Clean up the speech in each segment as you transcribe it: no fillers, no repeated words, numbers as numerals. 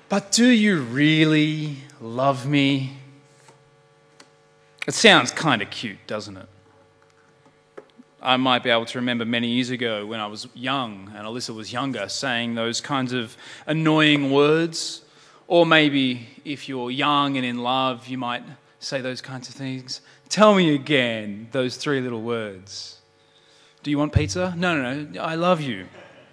But do you really love me? It sounds kind of cute, doesn't it? I might be able to remember many years ago when I was young and Alyssa was younger saying those kinds of annoying words. Or maybe if you're young and in love, you might say those kinds of things. Tell me again those three little words. Do you want pizza? No, I love you.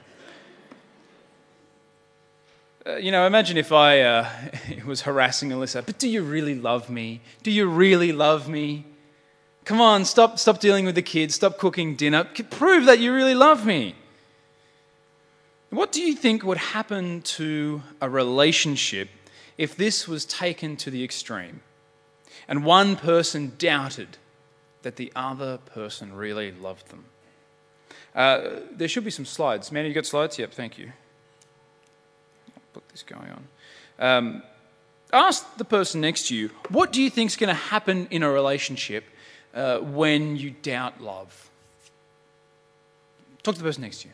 Imagine if I was harassing Alyssa, but do you really love me? Do you really love me? Come on, stop dealing with the kids, stop cooking dinner, prove that you really love me. What do you think would happen to a relationship if this was taken to the extreme and one person doubted that the other person really loved them? There should be some slides. Manny, you got slides? Yep, thank you. Put this going on. Ask the person next to you, what do you think is going to happen in a relationship when you doubt love? Talk to the person next to you.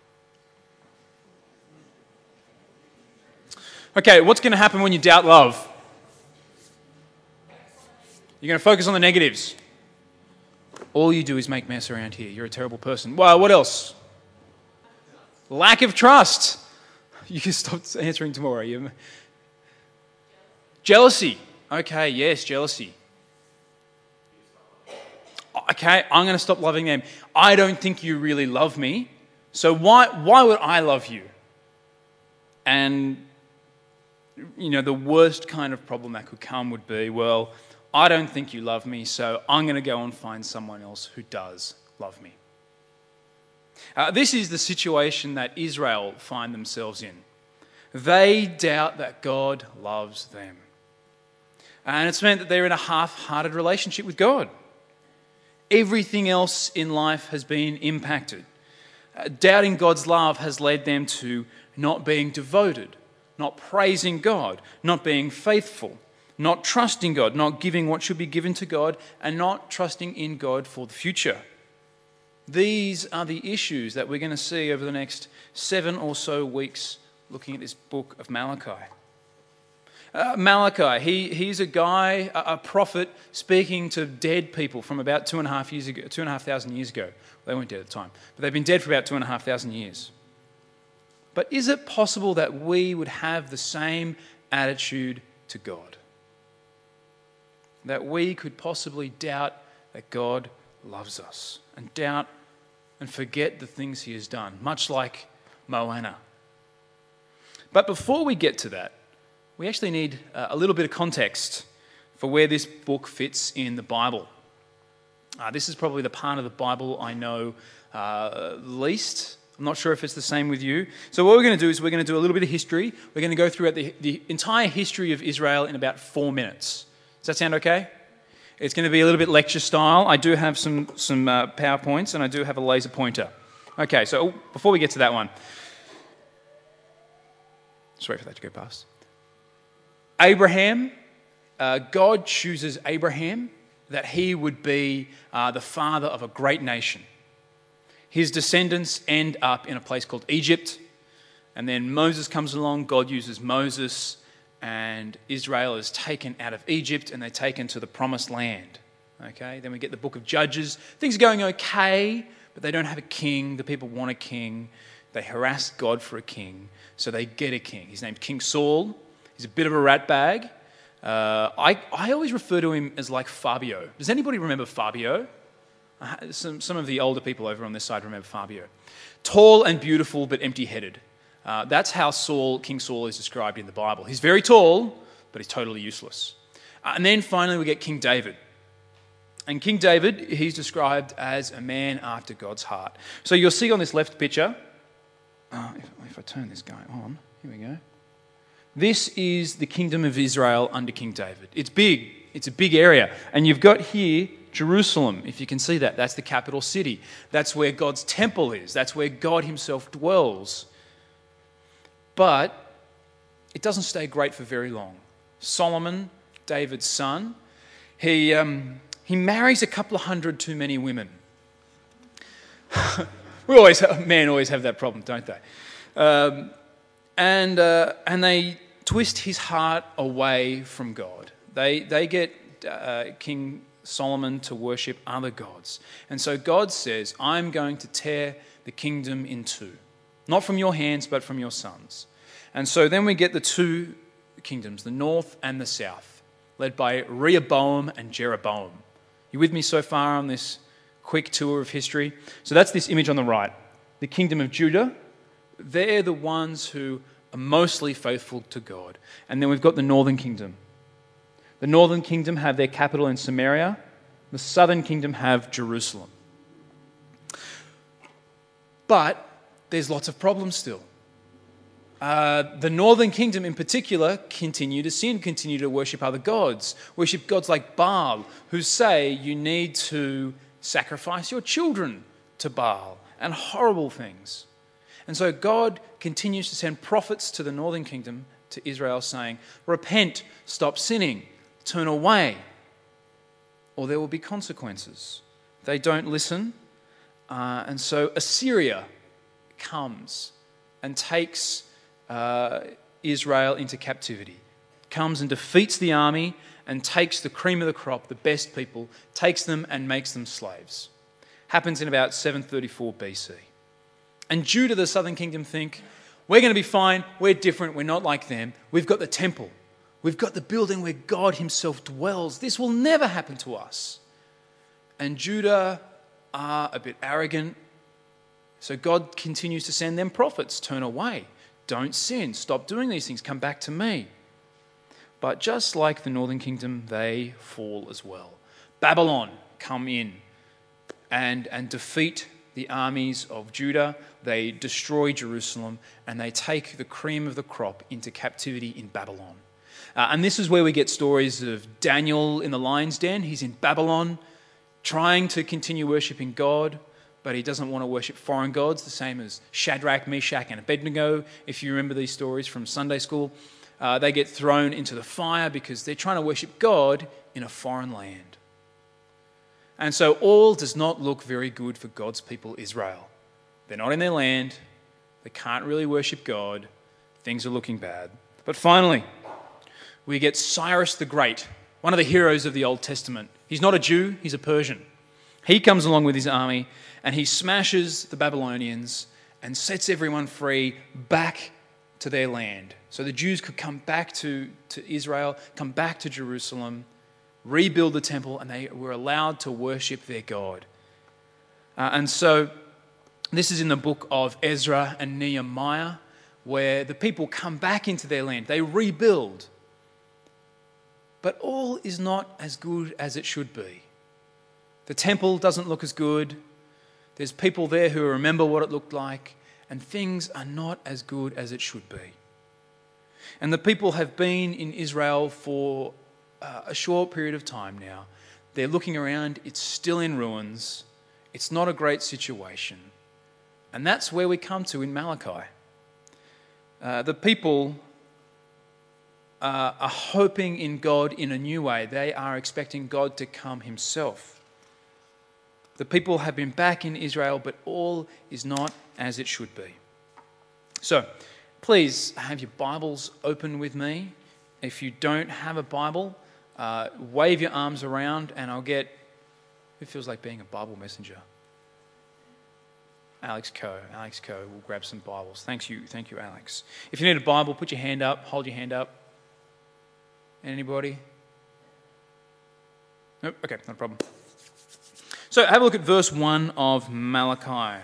Okay, what's going to happen when you doubt love? You're going to focus on the negatives. All you do is make mess around here. You're a terrible person. Well, what else? Lack of trust. You can stop answering tomorrow. Jealousy. Okay, yes, jealousy. Okay, I'm going to stop loving them. I don't think you really love me, so why would I love you? And, the worst kind of problem that could come would be, well, I don't think you love me, so I'm going to go and find someone else who does love me. This is the situation that Israel find themselves in. They doubt that God loves them. And it's meant that they're in a half-hearted relationship with God. Everything else in life has been impacted. Doubting God's love has led them to not being devoted, not praising God, not being faithful, not trusting God, not giving what should be given to God, and not trusting in God for the future. These are the issues that we're going to see over the next 7 or so weeks looking at this book of Malachi. Malachi, he's a guy, a prophet, speaking to dead people from about 2,500 years ago. They weren't dead at the time, but they've been dead for about 2,500 years. But is it possible that we would have the same attitude to God? That we could possibly doubt that God loves us and doubt and forget the things he has done, much like Moana. But before we get to that, we actually need a little bit of context for where this book fits in the Bible. This is probably the part of the Bible I know least. I'm not sure if it's the same with you. So what we're going to do is we're going to do a little bit of history. We're going to go through the entire history of Israel in about 4 minutes. Does that sound okay? It's going to be a little bit lecture style. I do have some PowerPoints and I do have a laser pointer. Okay, so before we get to that one, just wait for that to go past. Abraham, God chooses Abraham that he would be the father of a great nation. His descendants end up in a place called Egypt, and then Moses comes along, God uses Moses, and Israel is taken out of Egypt and they're taken to the promised land. Okay, then we get the book of Judges. Things are going okay, but they don't have a king. The people want a king. They harass God for a king, so they get a king. His name's King Saul. He's a bit of a ratbag. I always refer to him as like Fabio. Does anybody remember Fabio? Some of the older people over on this side remember Fabio. Tall and beautiful, but empty-headed. That's how King Saul is described in the Bible. He's very tall, but he's totally useless. And then finally we get King David. And King David, he's described as a man after God's heart. So you'll see on this left picture, if I turn this guy on, here we go. This is the kingdom of Israel under King David. It's big. It's a big area. And you've got here Jerusalem, if you can see that. That's the capital city. That's where God's temple is. That's where God himself dwells. But it doesn't stay great for very long. Solomon, David's son, he marries a couple of hundred too many women. Men always have that problem, don't they? And they twist his heart away from God. They get King Solomon to worship other gods. And so God says, I'm going to tear the kingdom in two. Not from your hands, but from your sons. And so then we get the two kingdoms, the north and the south, led by Rehoboam and Jeroboam. You with me so far on this quick tour of history? So that's this image on the right. The kingdom of Judah, they're the ones who are mostly faithful to God. And then we've got the northern kingdom. The northern kingdom have their capital in Samaria. The southern kingdom have Jerusalem. But there's lots of problems still. The northern kingdom in particular continue to sin, continue to worship other gods. Worship gods like Baal, who say you need to sacrifice your children to Baal, and horrible things. And so God continues to send prophets to the northern kingdom, to Israel, saying, repent, stop sinning, turn away, or there will be consequences. They don't listen. And so Assyria comes and takes Israel into captivity, comes and defeats the army and takes the cream of the crop, the best people, takes them and makes them slaves. Happens in about 734 BC. And Judah, the southern kingdom, think, we're going to be fine, we're different, we're not like them. We've got the temple. We've got the building where God himself dwells. This will never happen to us. And Judah are a bit arrogant. So God continues to send them prophets. Turn away. Don't sin. Stop doing these things. Come back to me. But just like the northern kingdom, they fall as well. Babylon come in and defeat the armies of Judah. They destroy Jerusalem and they take the cream of the crop into captivity in Babylon. And this is where we get stories of Daniel in the lion's den. He's in Babylon trying to continue worshipping God, but he doesn't want to worship foreign gods, the same as Shadrach, Meshach, and Abednego. If you remember these stories from Sunday school, they get thrown into the fire because they're trying to worship God in a foreign land. And so all does not look very good for God's people, Israel. They're not in their land. They can't really worship God. Things are looking bad. But finally, we get Cyrus the Great, one of the heroes of the Old Testament. He's not a Jew, he's a Persian. He comes along with his army and he smashes the Babylonians and sets everyone free back to their land. So the Jews could come back to Israel, come back to Jerusalem, rebuild the temple, and they were allowed to worship their God. And so this is in the book of Ezra and Nehemiah, where the people come back into their land. They rebuild. But all is not as good as it should be. The temple doesn't look as good. There's people there who remember what it looked like, and things are not as good as it should be. And the people have been in Israel for a short period of time now. They're looking around, it's still in ruins. It's not a great situation. And that's where we come to in Malachi. The people are hoping in God in a new way. They are expecting God to come himself. The people have been back in Israel, but all is not as it should be. So, please have your Bibles open with me. If you don't have a Bible, wave your arms around and I'll get... Who feels like being a Bible messenger? Alex Coe will grab some Bibles. Thank you, Alex. If you need a Bible, put your hand up, hold your hand up. Anybody? Nope, okay, no problem. So have a look at verse 1 of Malachi.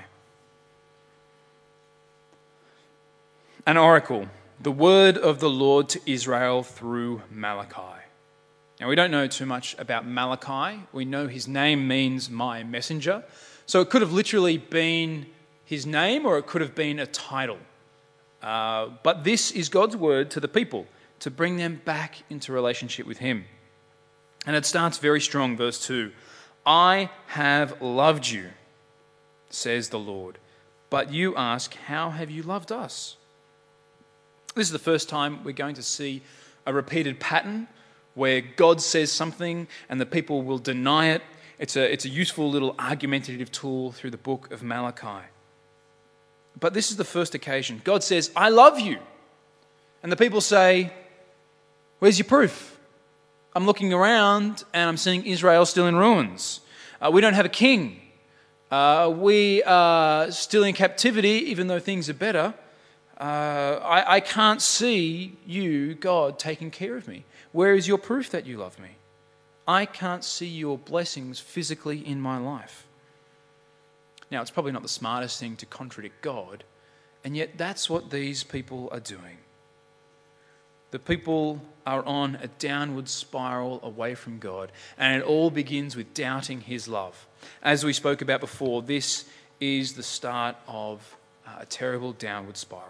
An oracle, the word of the Lord to Israel through Malachi. Now, we don't know too much about Malachi. We know his name means my messenger. So it could have literally been his name or it could have been a title. But this is God's word to the people to bring them back into relationship with him. And it starts very strong, verse 2. I have loved you, says the Lord. But you ask, how have you loved us? This is the first time we're going to see a repeated pattern where God says something and the people will deny it. It's a useful little argumentative tool through the book of Malachi. But this is the first occasion. God says, I love you. And the people say, where's your proof? I'm looking around and I'm seeing Israel still in ruins. We don't have a king. We are still in captivity, even though things are better. I can't see you, God, taking care of me. Where is your proof that you love me? I can't see your blessings physically in my life. Now, it's probably not the smartest thing to contradict God, and yet that's what these people are doing. The people are on a downward spiral away from God, and it all begins with doubting his love. As we spoke about before, this is the start of a terrible downward spiral.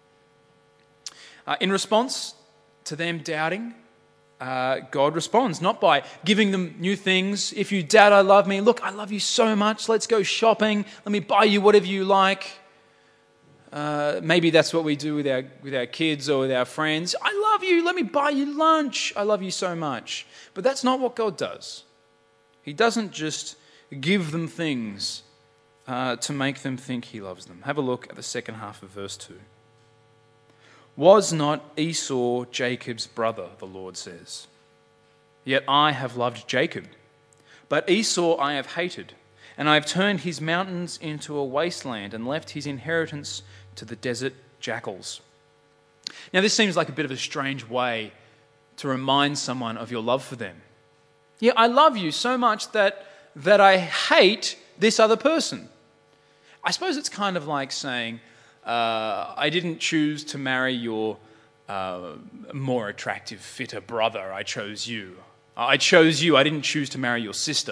In response to them doubting, God responds, not by giving them new things. If you doubt I love me, look, I love you so much. Let's go shopping. Let me buy you whatever you like. Maybe that's what we do with our kids or with our friends. I love you. Let me buy you lunch. I love you so much. But that's not what God does. He doesn't just give them things to make them think he loves them. Have a look at the second half of verse 2. Was not Esau Jacob's brother, the Lord says? Yet I have loved Jacob, but Esau I have hated, and I have turned his mountains into a wasteland and left his inheritance to the desert jackals. Now this seems like a bit of a strange way to remind someone of your love for them. Yeah, I love you so much that I hate this other person. I suppose it's kind of like saying, I didn't choose to marry your more attractive, fitter brother. I chose you. I chose you. I didn't choose to marry your sister.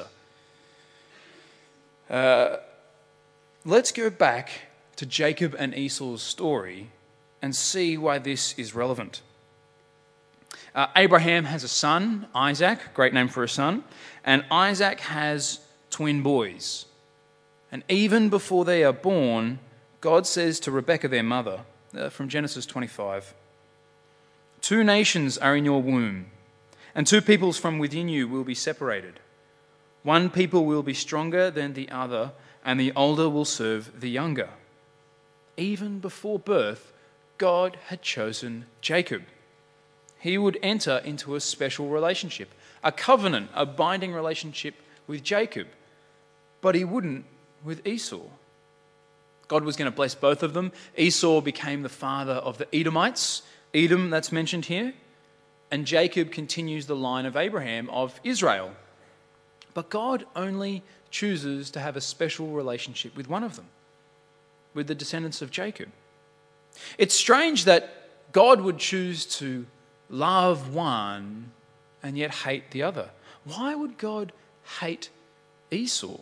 Let's go back to Jacob and Esau's story and see why this is relevant. Abraham has a son, Isaac, great name for a son, and Isaac has twin boys. And even before they are born, God says to Rebekah, their mother, from Genesis 25, 2 nations are in your womb, and 2 peoples from within you will be separated. One people will be stronger than the other, and the older will serve the younger. Even before birth, God had chosen Jacob. He would enter into a special relationship, a covenant, a binding relationship with Jacob, but he wouldn't with Esau. God was going to bless both of them. Esau became the father of the Edomites, Edom that's mentioned here, and Jacob continues the line of Abraham of Israel. But God only chooses to have a special relationship with one of them, with the descendants of Jacob. It's strange that God would choose to love one and yet hate the other. Why would God hate Esau?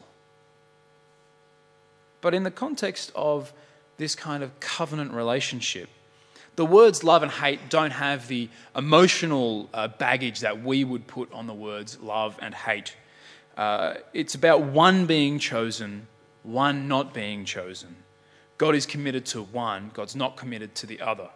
But in the context of this kind of covenant relationship, the words love and hate don't have the emotional baggage that we would put on the words love and hate. It's about one being chosen, one not being chosen. God is committed to one, God's not committed to the other.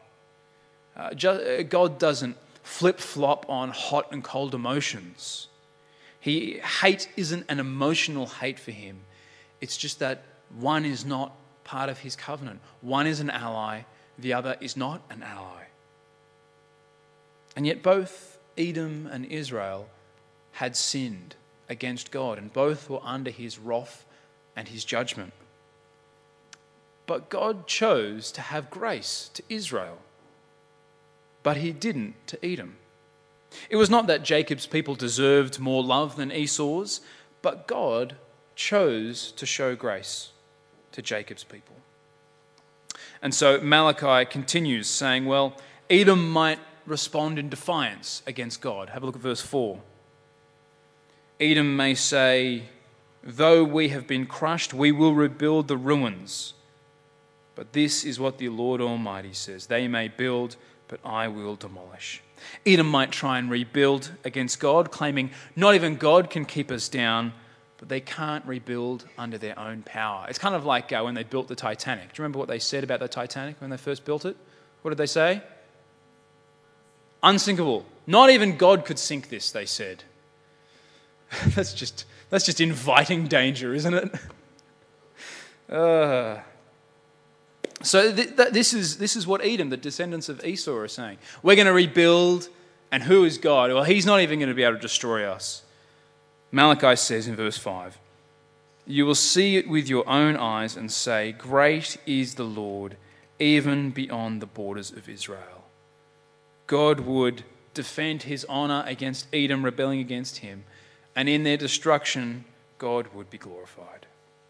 God doesn't flip-flop on hot and cold emotions. Hate isn't an emotional hate for him. It's just that one is not part of his covenant. One is an ally, the other is not an ally. And yet both Edom and Israel had sinned against God, and both were under his wrath and his judgment. But God chose to have grace to Israel, but he didn't to Edom. It was not that Jacob's people deserved more love than Esau's, but God chose to show grace to Jacob's people. And so Malachi continues saying, well, Edom might respond in defiance against God. Have a look at verse 4. Edom may say, though we have been crushed, we will rebuild the ruins. But this is what the Lord Almighty says, they may build, but I will demolish. Edom might try and rebuild against God, claiming not even God can keep us down, but they can't rebuild under their own power. It's kind of like when they built the Titanic. Do you remember what they said about the Titanic when they first built it? What did they say? Unsinkable. Not even God could sink this, they said. That's just inviting danger, isn't it? So this is what Edom, the descendants of Esau, are saying. We're going to rebuild, and who is God? Well, he's not even going to be able to destroy us. Malachi says in verse 5, "You will see it with your own eyes and say, 'Great is the Lord, even beyond the borders of Israel.'" God would defend his honor against Edom rebelling against him, and in their destruction, God would be glorified.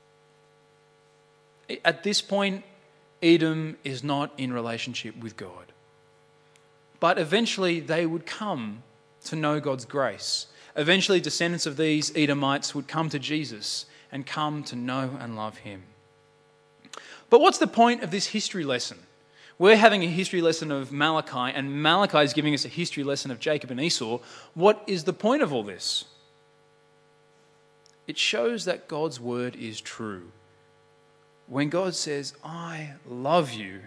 At this point, Edom is not in relationship with God. But eventually they would come to know God's grace. Eventually descendants of these Edomites would come to Jesus and come to know and love him. But what's the point of this history lesson? We're having a history lesson of Malachi, and Malachi is giving us a history lesson of Jacob and Esau. What is the point of all this? It shows that God's word is true. When God says, "I love you,"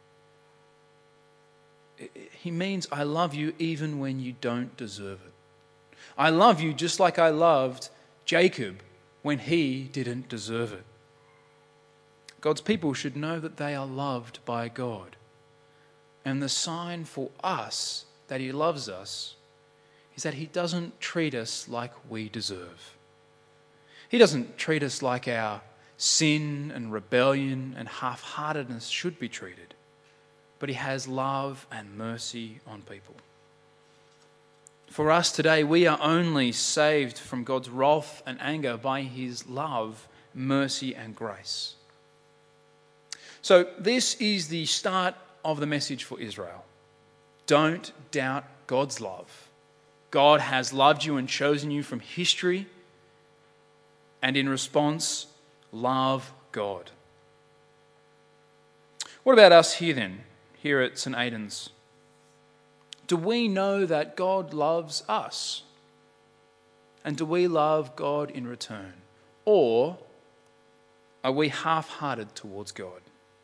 he means I love you even when you don't deserve it. I love you just like I loved Jacob when he didn't deserve it. God's people should know that they are loved by God. And the sign for us that he loves us is that he doesn't treat us like we deserve. He doesn't treat us like our sin and rebellion and half-heartedness should be treated, but he has love and mercy on people. For us today, we are only saved from God's wrath and anger by his love, mercy, and grace. So this is the start of the message for Israel. Don't doubt God's love. God has loved you and chosen you from history, and in response, love God. What about us here then, here at St. Aidan's? Do we know that God loves us? And do we love God in return? Or are we half-hearted towards God?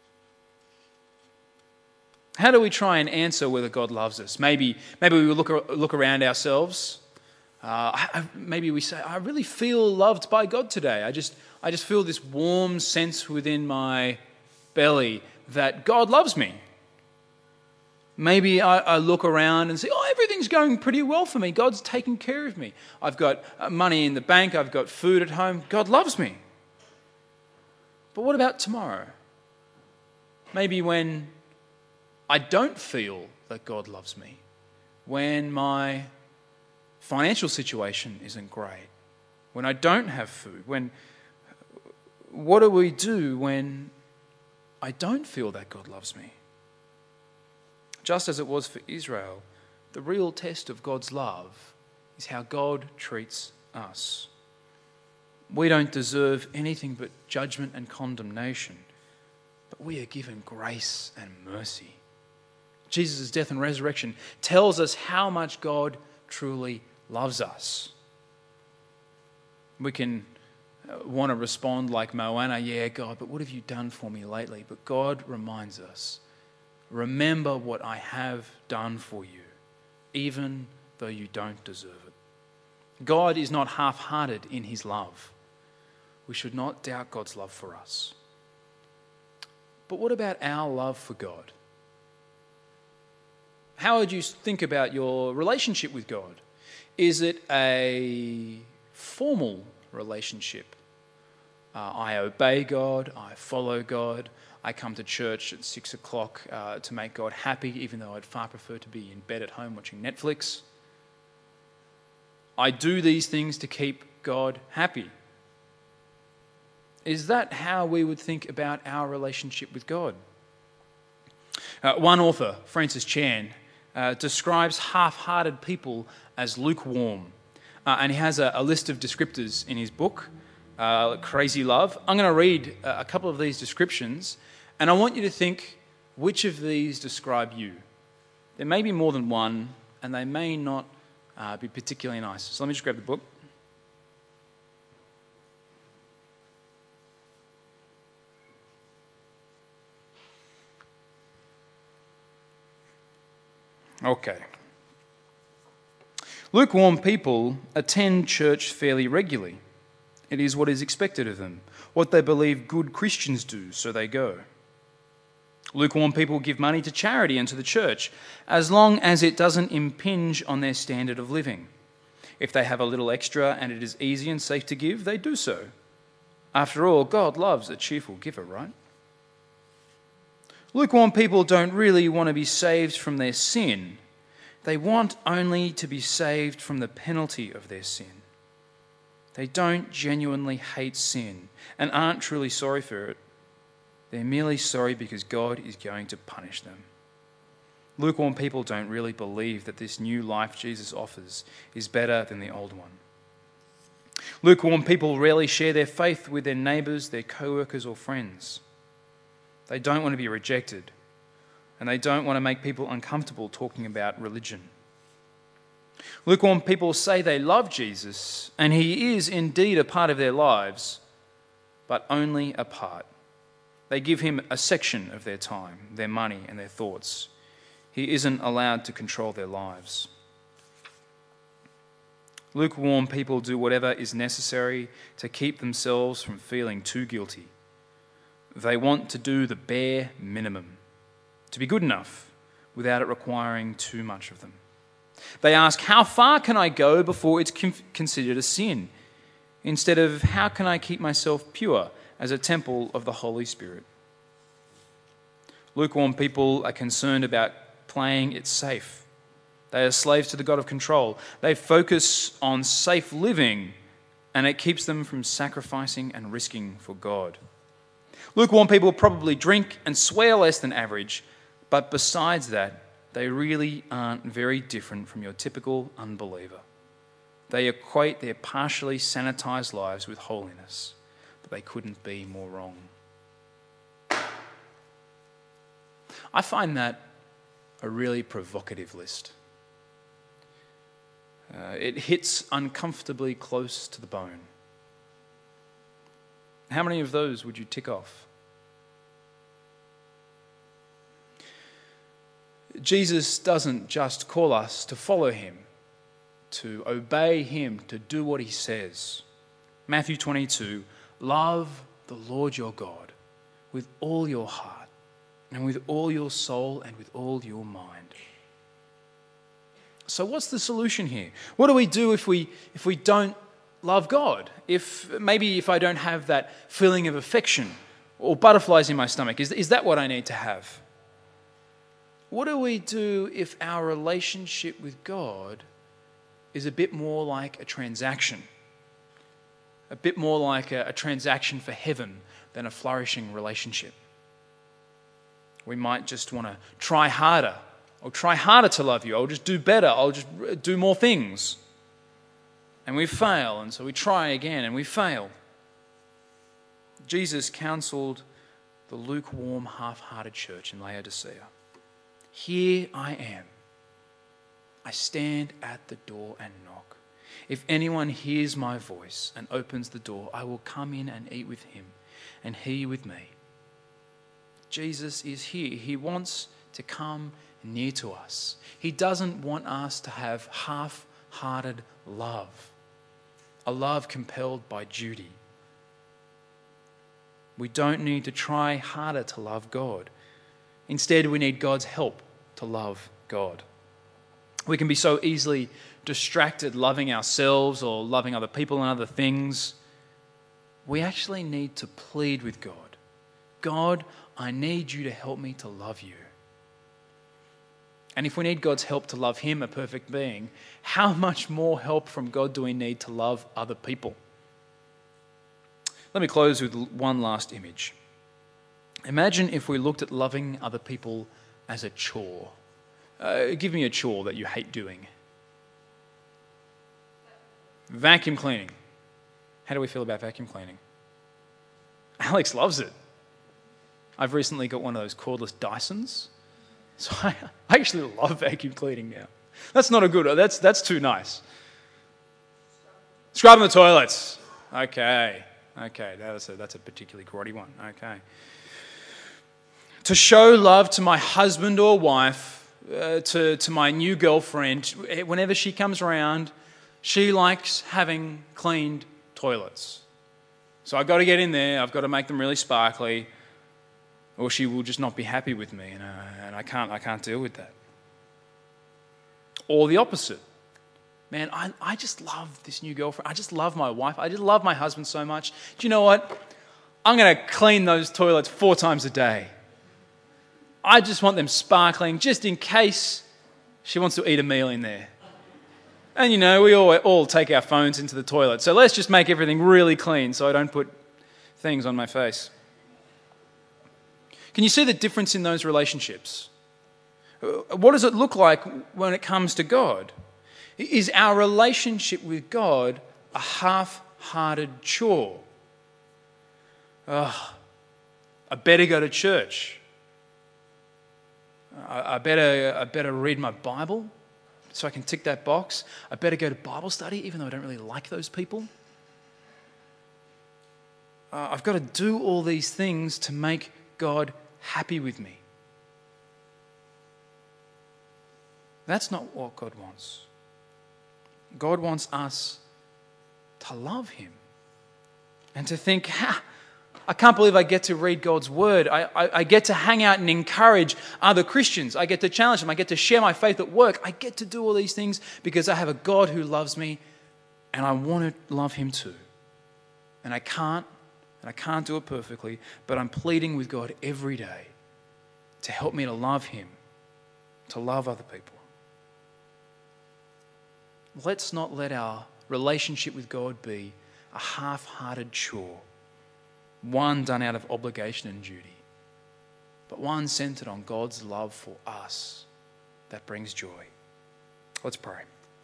How do we try and answer whether God loves us? Maybe we look around ourselves. Maybe we say, "I really feel loved by God today. I just feel this warm sense within my belly that God loves me." Maybe I look around and say, "Oh, everything's going pretty well for me. God's taking care of me. I've got money in the bank. I've got food at home. God loves me." But what about tomorrow? Maybe when I don't feel that God loves me, when my financial situation isn't great, when I don't have food, what do we do when I don't feel that God loves me? Just as it was for Israel, the real test of God's love is how God treats us. We don't deserve anything but judgment and condemnation, but we are given grace and mercy. Jesus' death and resurrection tells us how much God truly loves us. We can want to respond like Moana, "Yeah, God, but what have you done for me lately?" But God reminds us, "Remember what I have done for you, even though you don't deserve it." God is not half-hearted in his love. We should not doubt God's love for us. But what about our love for God? How would you think about your relationship with God? Is it a formal relationship? I obey God, I follow God, I come to church at 6 o'clock to make God happy, even though I'd far prefer to be in bed at home watching Netflix. I do these things to keep God happy. Is that how we would think about our relationship with God? One author, Francis Chan, describes half-hearted people as lukewarm. And he has a list of descriptors in his book, Crazy Love. I'm going to read a couple of these descriptions, and I want you to think which of these describe you. There may be more than one, and they may not be particularly nice. So let me just grab the book. Okay. Lukewarm people attend church fairly regularly. It is what is expected of them, what they believe good Christians do, so they go. Lukewarm people give money to charity and to the church, as long as it doesn't impinge on their standard of living. If they have a little extra and it is easy and safe to give, they do so. After all, God loves a cheerful giver, right? Lukewarm people don't really want to be saved from their sin. They want only to be saved from the penalty of their sin. They don't genuinely hate sin and aren't truly sorry for it. They're merely sorry because God is going to punish them. Lukewarm people don't really believe that this new life Jesus offers is better than the old one. Lukewarm people rarely share their faith with their neighbours, their co-workers or friends. They don't want to be rejected, and they don't want to make people uncomfortable talking about religion. Lukewarm people say they love Jesus, and he is indeed a part of their lives, but only a part. They give him a section of their time, their money, and their thoughts. He isn't allowed to control their lives. Lukewarm people do whatever is necessary to keep themselves from feeling too guilty. They want to do the bare minimum, to be good enough without it requiring too much of them. They ask, how far can I go before it's considered a sin? Instead of, how can I keep myself pure as a temple of the Holy Spirit? Lukewarm people are concerned about playing it safe. They are slaves to the God of control. They focus on safe living, and it keeps them from sacrificing and risking for God. Lukewarm people probably drink and swear less than average, but besides that, they really aren't very different from your typical unbeliever. They equate their partially sanitized lives with holiness, but they couldn't be more wrong. I find that a really provocative list. It hits uncomfortably close to the bone. How many of those would you tick off? Jesus doesn't just call us to follow him, to obey him, to do what he says. Matthew 22, love the Lord your God with all your heart and with all your soul and with all your mind. So what's the solution here? What do we do if we don't love God? If I don't have that feeling of affection or butterflies in my stomach, is that what I need to have? What do we do if our relationship with God is a bit more like a transaction? A bit more like a transaction for heaven than a flourishing relationship? We might just want to try harder. I'll try harder to love you. I'll just do better. I'll just do more things. And we fail, and so we try again, and we fail. Jesus counseled the lukewarm, half-hearted church in Laodicea. Here I am. I stand at the door and knock. If anyone hears my voice and opens the door, I will come in and eat with him, and he with me. Jesus is here. He wants to come near to us. He doesn't want us to have half-hearted love, a love compelled by duty. We don't need to try harder to love God. Instead, we need God's help to love God. We can be so easily distracted loving ourselves or loving other people and other things. We actually need to plead with God. God, I need you to help me to love you. And if we need God's help to love him, a perfect being, how much more help from God do we need to love other people? Let me close with one last image. Imagine if we looked at loving other people as a chore. Give me a chore that you hate doing. Vacuum cleaning. How do we feel about vacuum cleaning? Alex loves it. I've recently got one of those cordless Dysons. So I actually love vacuum cleaning now. That's not a good, that's too nice. Scrubbing the toilets. Okay, that's a particularly grotty one. Okay. To show love to my husband or wife, to my new girlfriend, whenever she comes around, she likes having cleaned toilets. So I've got to get in there, I've got to make them really sparkly. or she will just not be happy with me, and I can't deal with that. Or the opposite. Man, I just love this new girlfriend. I just love my wife. I just love my husband so much. Do you know what? I'm going to clean those toilets 4 times a day. I just want them sparkling just in case she wants to eat a meal in there. And we all take our phones into the toilet. So let's just make everything really clean so I don't put things on my face. Can you see the difference in those relationships? What does it look like when it comes to God? Is our relationship with God a half-hearted chore? I better go to church. I better read my Bible so I can tick that box. I better go to Bible study even though I don't really like those people. I've got to do all these things to make God happy with me. That's not what God wants. God wants us to love him and to think, I can't believe I get to read God's word. I get to hang out and encourage other Christians. I get to challenge them. I get to share my faith at work. I get to do all these things because I have a God who loves me and I want to love him too. And I can't do it perfectly, but I'm pleading with God every day to help me to love him, to love other people. Let's not let our relationship with God be a half-hearted chore, one done out of obligation and duty, but one centered on God's love for us that brings joy. Let's pray.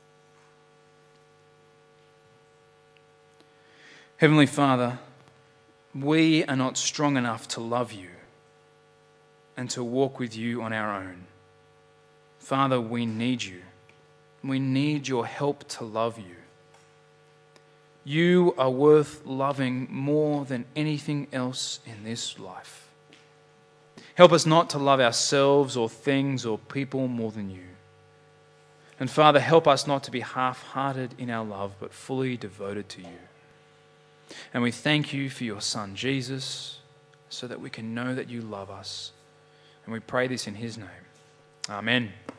Heavenly Father, we are not strong enough to love you and to walk with you on our own. Father, we need you. We need your help to love you. You are worth loving more than anything else in this life. Help us not to love ourselves or things or people more than you. And Father, help us not to be half-hearted in our love, but fully devoted to you. And we thank you for your Son, Jesus, so that we can know that you love us. And we pray this in his name. Amen.